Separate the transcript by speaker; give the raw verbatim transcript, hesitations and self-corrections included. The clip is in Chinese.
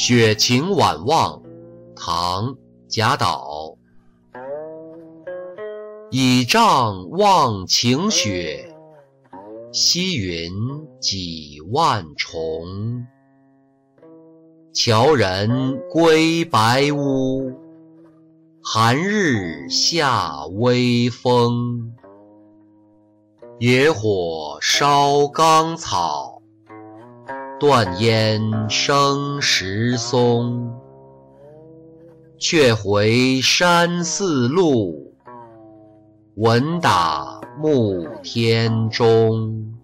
Speaker 1: 雪晴晚望，唐·贾岛。倚杖望晴雪，溪云几万重。樵人归白屋，寒日下微风。野火烧冈草，断烟生石松。却回山寺路，闻打暮天钟。